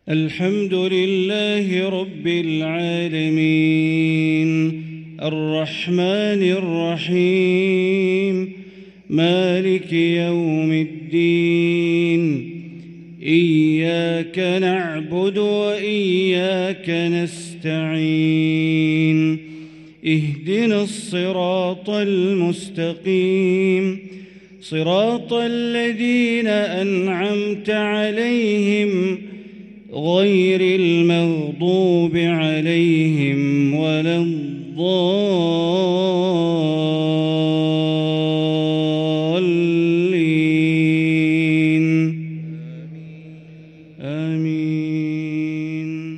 الحمد لله رب العالمين الرحمن الرحيم مالك يوم الدين إياك نعبد وإياك نستعين اهدنا الصراط المستقيم صراط الذين أنعمت عليهم غير المغضوب عليهم ولا الضالين آمين.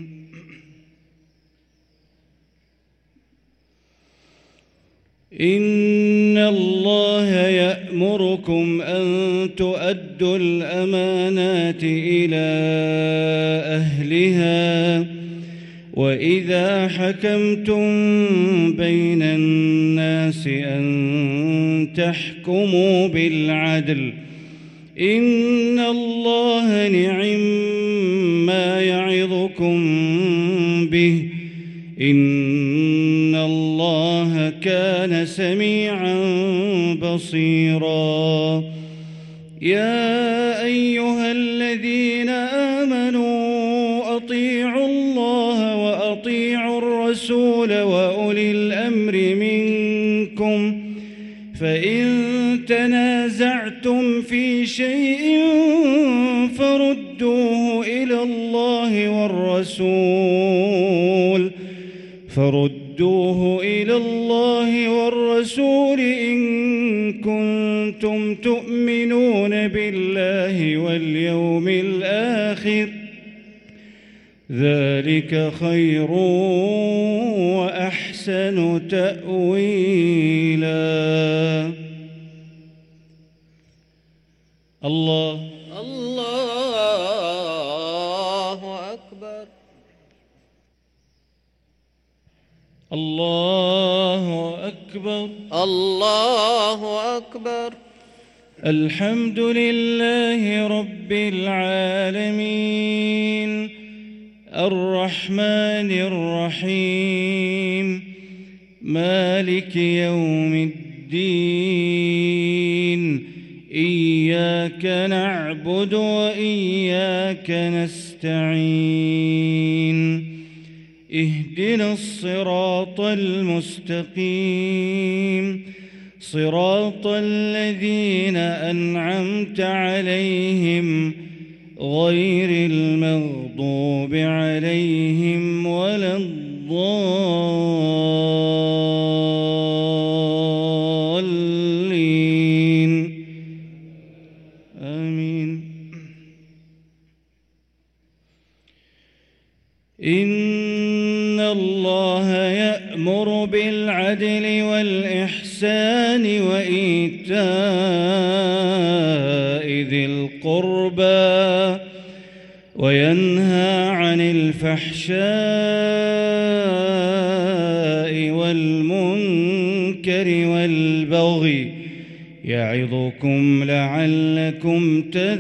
إن الله يأمركم أن تؤدوا الأمانات إلى أهلها وإذا حكمتم بين الناس أن تحكموا بالعدل إن الله نعم يعظكم به إن الله كان سميعا بصيرا. يا أيها الذين آمنوا أطيعوا الله وأطيعوا الرسول وأولي الأمر منكم فإن تنازعتم في شيء فردوه إلى الله والرسول إن كنتم تؤمنون بالله واليوم الآخر ذلك خير وأحسن تأويلا. الله أكبر. الله أكبر. الله أكبر. الحمد لله رب العالمين الرحمن الرحيم مالك يوم الدين إياك نعبد وإياك نستعين اهدنا الصراط المستقيم صراط الذين أنعمت عليهم غير المغضوب عليهم ولا الضالين آمين. إن الله يأمر بالعدل والإحسان وإيتاء ذي القربى وينهى عن الفحشاء والمنكر والبغي يعظكم لعلكم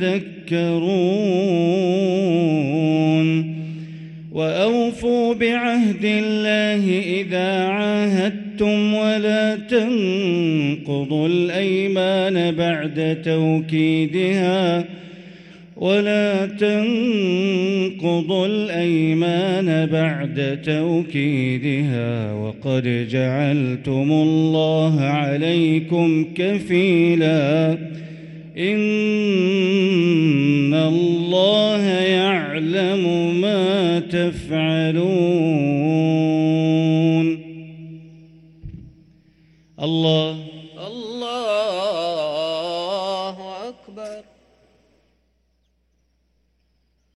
تذكرون. وأوفوا بعهد الله إذا عاهدتم ولا تنقضوا الأيمان بعد توكيدها وقد جعلتم الله عليكم كفيلا إن الله يعلم ما تفعلون. الله